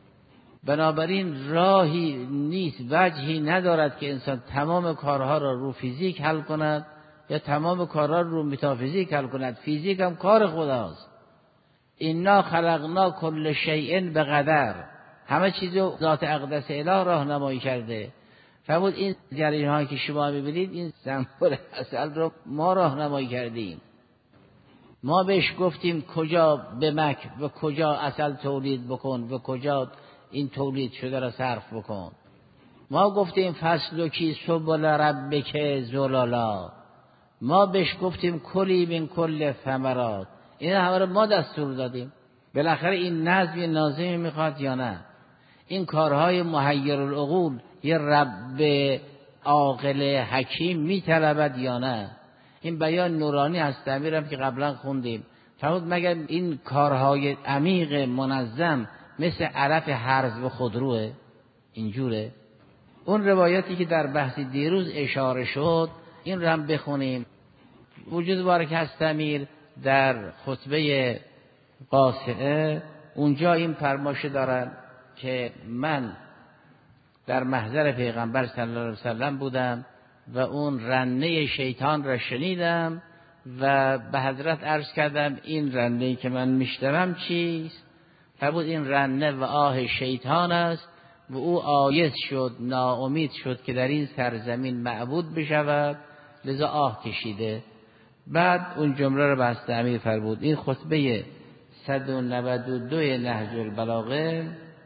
A: بنابراین راهی نیست، وجهی ندارد که انسان تمام کارها را رو فیزیک حل کند یا تمام کارها رو متافیزیک حل کند. فیزیک هم کار خداست. انا خلقنا کل شیء بقدر، همه چیزو ذات اقدس اله راهنمایی کرده. فرمود این جریان‌هایی که شما می‌بینید این زنبور عسل رو ما راهنمایی کردیم. ما بهش گفتیم کجا به مکر و کجا عسل تولید بکن و کجا این تولید شده را صرف بکن. ما گفتیم فسلکی سبل ربک ذللا. ما بهش گفتیم کلی من کل ثمرات. این همه رو ما دستور دادیم. بالاخره این نظم ناظمی میخواد یا نه؟ این کارهای محیر العقول یه رب عاقل حکیم میطلبد یا نه؟ این بیان نورانی از تعبیرم که قبلا خوندیم. فرمود مگر این کارهای عمیق منظم مثل علف هرز و خودروه؟ اینجوره؟ اون روایتی که در بحث دیروز اشاره شد این رو هم بخونیم. وجود بارک هستمیر در خطبه قاصعه اونجا این فرمایش دارن که من در محضر پیغمبر صلی الله علیه وسلم بودم و اون رنه شیطان را شنیدم و به حضرت عرض کردم این رنه‌ای که من میشنوم چیست؟ فرمود این رنه و آه شیطان است و او عاجز شد، ناامید شد که در این سرزمین معبود بشود، لذا آه کشیده. بعد اون جمله رو بسته امیر فرمود. این خطبه 192 نهج البلاغه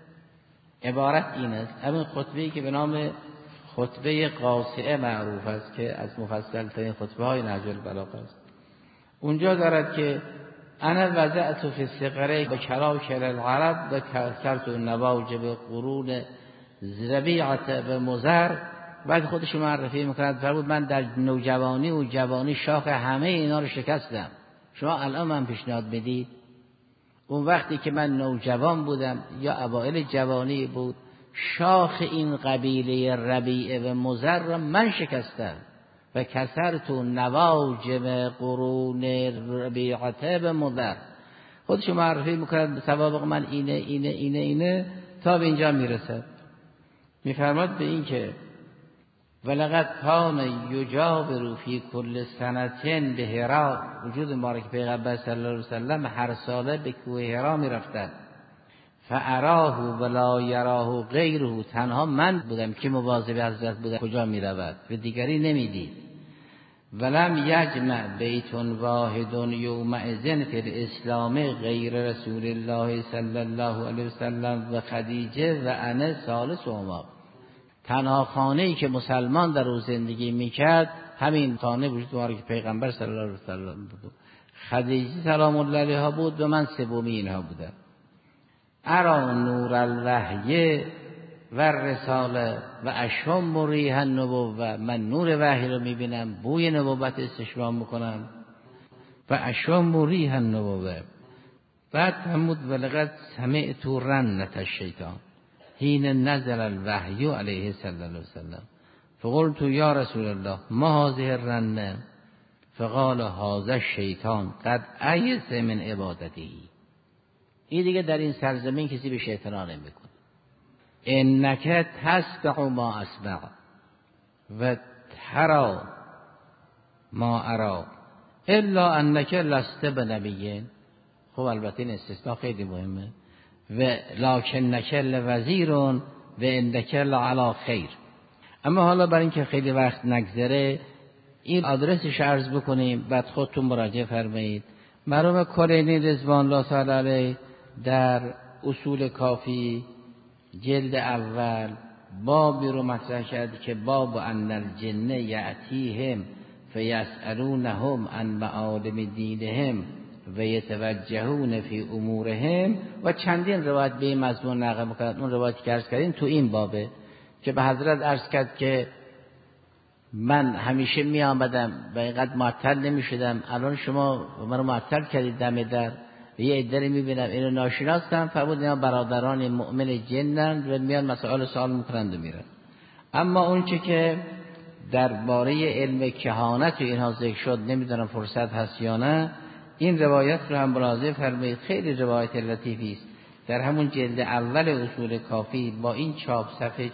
A: عبارت این است. همین خطبه‌ای که به نام خطبه قاصعه معروف است که از مفصل ترین خطبه های نهج البلاغه است. اونجا دارد که انا وضعت فی الصغر بکراکل العرب و کسرت النواجب قرون ربیعه و مضر. بعد خودش معرفی میکند فرمود من در نوجوانی و جوانی شاخ همه اینا رو شکستم. شما الان من پیشنهاد بدید اون وقتی که من نوجوان بودم یا اوایل جوانی بود شاخ این قبیله ربیعه و مضر را من شکستم و کسرت نواجب قرون ربیعه و مضر. خودش معرفی میکند سوابق من اینه تا به اینجا میرسد. میفرماد به این که ولقد کان یجاور فی کل سنتین به هرا. وجود مبارک پیغمبر صلی الله علیه وسلم هر ساله به کوه هرا میرفتند. فاراه ولا یراه غیره. تنها من بودم که مواظب حضرت بودم کجا میرود و دیگری نمیدید. ولم یجمع بیت واحد یومئذ فی الاسلام غیر رسول الله صلی الله علیه وسلم و خدیجه و انا ثالثهما. تنها خانه‌ای که مسلمان در او زندگی میکرد همین خانه وجود مبارک پیغمبر صلی الله علیه وسلم بود. خدیجه سلام الله علیها بود و من سومی اینها بودم. ارا نور الوحی و رساله و اشم ریح النبوه. من نور وحی رو میبینم، بوی نبوت استشمام میکنم و اشم ریح النبوه. بعد فرمود ولقد سمعت رنة الشیطان حین نزل الوحی علیه صلی الله علیه وسلم فقلت یا رسول الله ما هذه الرنة فقال هذا الشیطان قد ایس من عبادته. این دیگه در این سرزمین کسی به شیطان نمیکنه. انک تسمع ما اسمع و ترى ما ارى الا انک لست بنبی. خب البته این استثناء خیلی مهمه. و لکنک لوزیر و انک لعلی خیر. اما حالا برای اینکه خیلی وقت نگذره این آدرسش عرض بکنیم بعد خودتون مراجعه فرمایید. مرحوم کلینی رضوان الله تعالی علیه در اصول کافی جلد اول بابی رو مطرح کرد که باب ان الجن یأتیهم فیسألونهم عن معالم دینهم و یتوجهون فی امورهم و چندین روایت به این مضمون نقل می‌کنند. اون روایتی که عرض کردیم تو این بابه که به حضرت عرض کرد که من همیشه می آمدم و اینقدر معطل نمی شدم، الان شما من رو معطل کردید دم در یه عده می بینم اینو ناشناسم، فرمود اینا برادران مؤمن جنند و میان مسائل سوال میکنند و میرن. اما اون چه که درباره علم کهانت و اینها ذکر شد، نمیدونم فرصت هست یا نه، این روایت رو هم ملاحظه فرمایید، خیلی روایت لطیفی است. در همون جلد اول اصول کافی با این چاپ صفحه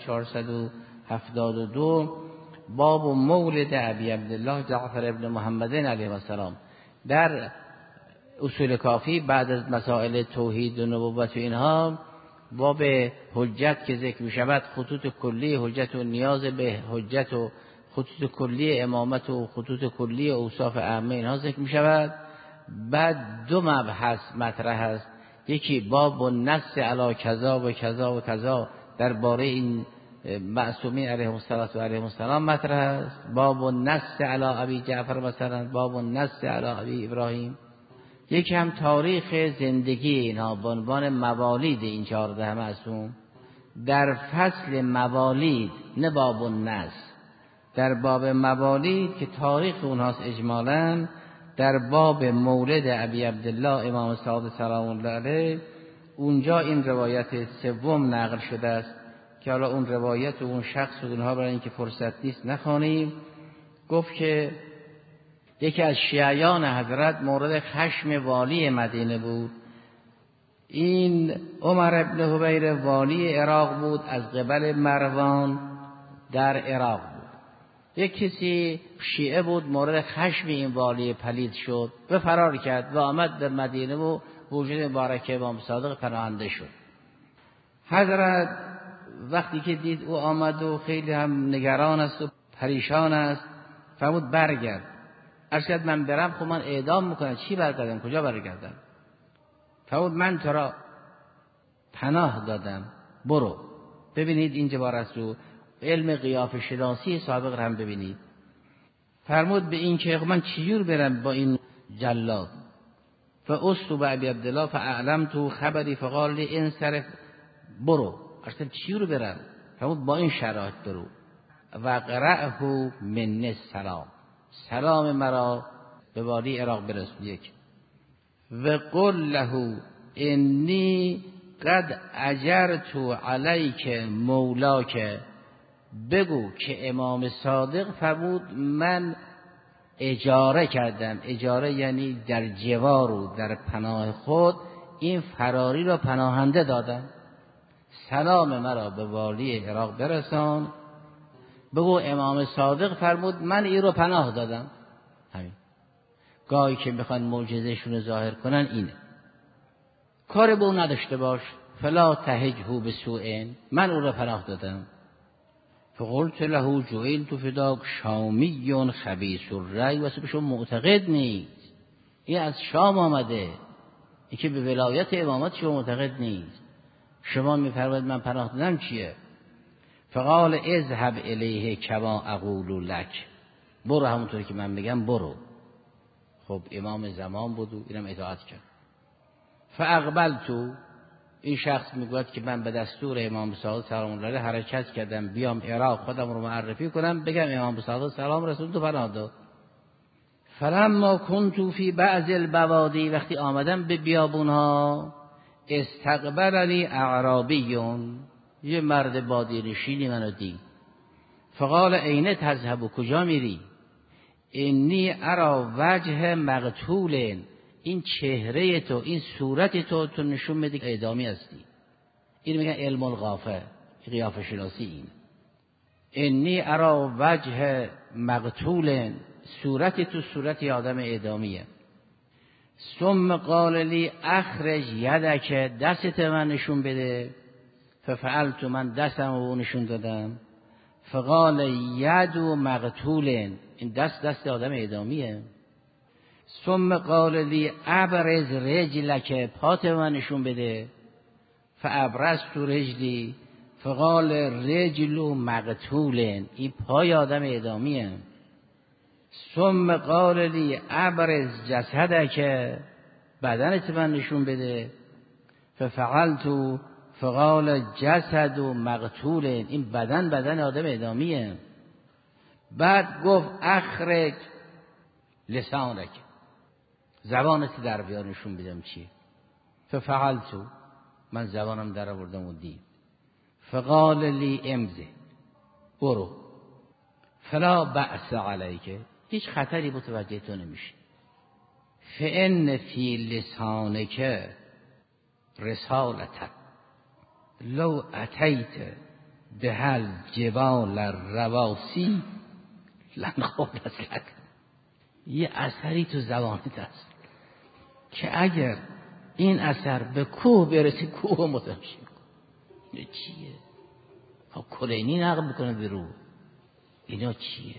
A: 472 باب مولد ابی عبدالله جعفر ابن محمد علیه السلام، در اصول کافی بعد از مسائل توحید و نبوت و اینها باب حجت که ذکر می شود، خطوط کلی حجت و نیاز به حجت و خطوط کلی امامت و خطوط کلی اوصاف عامه اینها ذکر می شود. بعد دو مبحث مطرح است، یکی باب و نص علی کذا و کذا و کذا درباره این معصومین علیهم السلام مطرح است، باب و نص علی ابی جعفر مثلا، باب و نص علی ابی ابراهیم. یکی هم تاریخ زندگی اینها به عنوان موالید این 14 معصوم در فصل موالید، نه باب و نص، در باب موالید که تاریخ اونهاست اجمالاً. در باب مولد ابی عبدالله امام صادق سلام الله علیه اونجا این روایت سوم نقل شده است که حالا اون روایت و اون شخص و اونها برای اینکه فرصت نیست نخوانیم. گفت که یکی از شیعیان حضرت مورد خشم والی مدینه بود. این عمر ابن حبیر والی عراق بود، از قبل مروان در عراق بود. یک کسی شیعه بود مورد خشم این والی پلید شد و فرار کرد و آمد به مدینه و وجود مبارک امام صادق پناهنده شد. حضرت وقتی که دید او آمد و خیلی هم نگران است و پریشان است، فرمود برگرد. عرض کرد من برم خب من اعدام میکنم، چی برگردم، کجا برگردم؟ فرمود من تو را پناه دادم، برو. ببینید این جبار است و علم قیافه شناسی سابق هم ببینید. فرمود به این که من چجور برم با این جلاد؟ فاستو به ابی عبدالله فاعلمت خبری فقال لی انصرف، برو. اصلا چجور برم؟ فرمود با این شرایط برو. و قرأه من السلام، سلام مرا به والی عراق برسون. یک و قل له انی قد اجرت علیک مولاک، بگو که امام صادق فرمود من اجاره کردم، اجاره یعنی در جوار و در پناه خود این فراری را پناهنده دادم. سلام مرا به والی عراق برسان، بگو امام صادق فرمود من این رو پناه دادم. همین. گاهی که میخوان معجزه‌شون رو ظاهر کنن اینه. کار به اون نداشته باش، فلا تهجه بسوء، من اون رو پناه دادم. فقلت له جعلت فداک شامی خبیث الرأی، واسه بهشون معتقد نیست، این از شام آمده، این که به ولایت امامت شما معتقد نیست. شما میفرمایید من پناه دادم چیه؟ فقال اذهب الیه کما اقول لک، برو همونطوری که من میگم برو. خب امام زمان بود و اینم اطاعت کرد. فاقبلت، این شخص میگوید که من به دستور امام صادق سلام الله علیه حرکت کردم بیام عراق خودم رو معرفی کنم، بگم امام صادق سلام رسول تو پناه داد. فلما كنت فی بعض البوادی، وقتی آمدم به بیابونها، استقبلنی اعرابیون، یه مرد بادی نشینی منو دید. فقال این تذهب، کجا میری؟ انی ارا وجه مقتول، این چهره تو، این صورت تو نشون میده اعدامی هستی. این میگن علم القافه، قیافه شناسی. این انی ارا وجه مقتول، صورت تو صورت آدم اعدامیه. ثم قال لی اخرج یدک، دست من نشون بده. ففعلت، من دستم رو نشون دادم. فقال ید مقتول، این دست آدم اعدامیه. ثم قال لی ابرز رجلک، پات من نشون بده. فابرزت رجلی. فقال رجل مقتول، این پای آدم اعدامیه. ثم قال لی ابرز جسدک، بدنت من نشون بده. ففعلت فقال جسد مقتول، این بدن آدم اعدامیه. بعد گفت اخرج لسانک، زبانت در بیار نشون بدم چیه. ففعلت، من زبانم در آوردم و دید. فقال لی امضی، برو. فلا بأس علیک، هیچ خطری متوجه تو نمیشه. فإن فی لسانک رسالة لو اتیت بهل جبال الرواسی لنقادت لک، یه اثری تو زبانت است که اگر این اثر به کوه برسی کوه متلاشی میکنه. چیه؟ کلینی نقل میکنه به رو. اینا چیه؟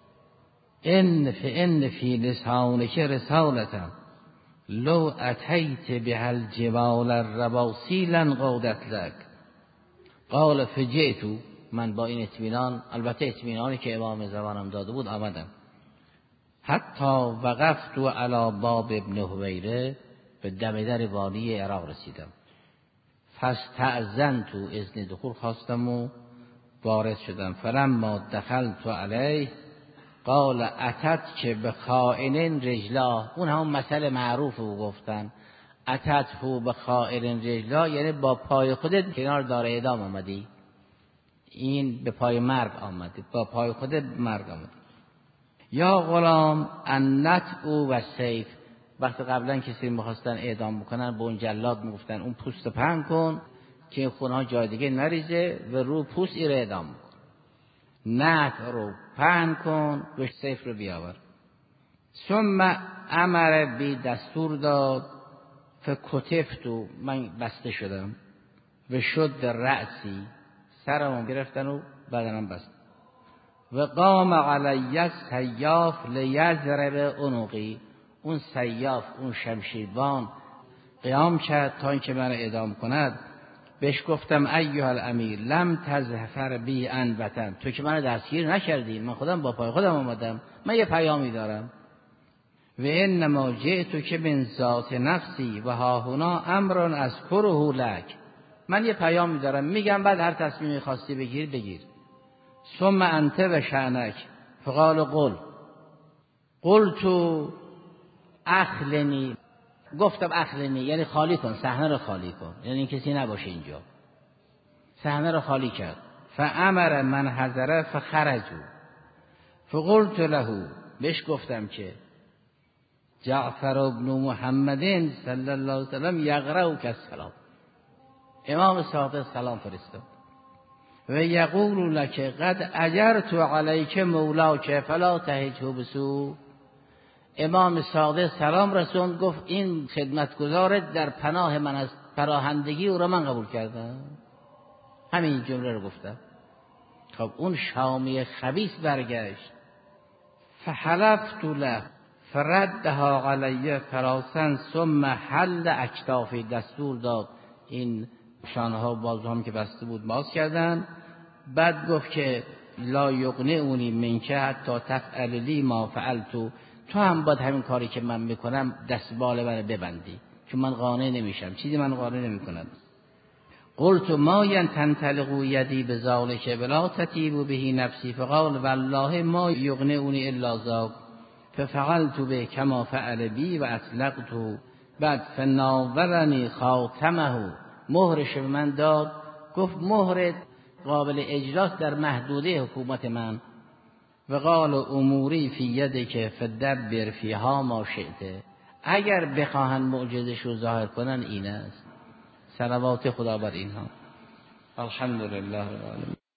A: فإن فی لسانک رسالة لو اتیت بهل جبال الرواسی لنقادت لک. قال فجئت، من با این اطمینان، البته اطمینانی که امام زمانم داده بود، آمدم. حتی وقفت علی باب ابن هویره، به دم در والی عراق رسیدم. فاستأذنت، اذن دخول خواستم و وارد شدم. فلما دخلت علیه قال اتت که به خائن رجلا، اون هم مسئله معروف رو گفتن. اتت هو به خائن رجلا یعنی با پای خودت کنار دار اعدام آمدی، این به پای مرگ آمدی، با پای خودت مرگ آمدی. یا غلام انت او و سیف، وقتی قبلا کسی میخواستن اعدام بکنن به اون جلاد میگفتن اون پوست پهن کن که این خونها جای دیگه نریزه و رو پوست ای رو اعدام کن. نت رو پهن کن و سیف رو بیاور. ثم امر بی، دستور داد. فکتفتو، من بسته شدم. و شد رأسی، سرمو گرفتن و بدنم بست. و قام علی سیاف لیضرب عنقی، اون سیاف، اون شمشیربان قیام کرد تا اینکه من اعدام کند. بهش گفتم ایها الامیر لم تظفر بی انبتن، تو که من دستگیر نکردی، من خودم با پای خودم آمدم، من یه پیامی دارم. و انما جئت که من ذات نفسی و ها هنا امر اذکره لک، من یه پیامی دارم میگم، بعد هر تصمیمی خواستی بگیر. ثم انت و شأنک. فقال قلت اخلنی، گفتم اخلنی یعنی خالی کن، صحنه رو خالی کن، یعنی کسی نباشه اینجا. صحنه رو خالی کرد. فامر من حضر فخرجوا. فقلت له، بهش گفتم که جعفر ابن محمد صلی الله علیه وسلم یقرأ السلام، امام صادق سلام فرستاد. و یقول لك قد اجرت علیک مولاک فلا تهجه بسوء، امام صادق سلام رسوند، گفت این خدمتگزارت در پناه من است، پناهندگی او را من قبول کردم. همین جمله رو گفتم. خب اون شامی خبیث برگشت. فحلفت له فردها علی فراسن ثم حل اکتافی، دستور داد این شانها و بازوام که بسته بود باز کردن. بعد گفت که لا یقنعونی منک حتی تفعل لی ما فعلت، تو هم باید همین کاری که من میکنم دستبال من ببندی، چون من قانع نمیشم، چیزی من قانع نمیکنم. قلت ما تنطلق یدی بذلک ولا تطیب به نفسی. فقال والله ما یقنعونی الا ذاک. ففعلت به کما فعل بی و اطلقته. بعد فناولنی خاتمه، مهرش به من داد، گفت مهر قابل اجراست در محدوده حکومت من. و قال اموری فی یدک فدبر فیها ما شئت، اگر بخواهن معجزش رو ظاهر کنن این است. صلوات خدا بر اینها. الحمدلله رب العالمین.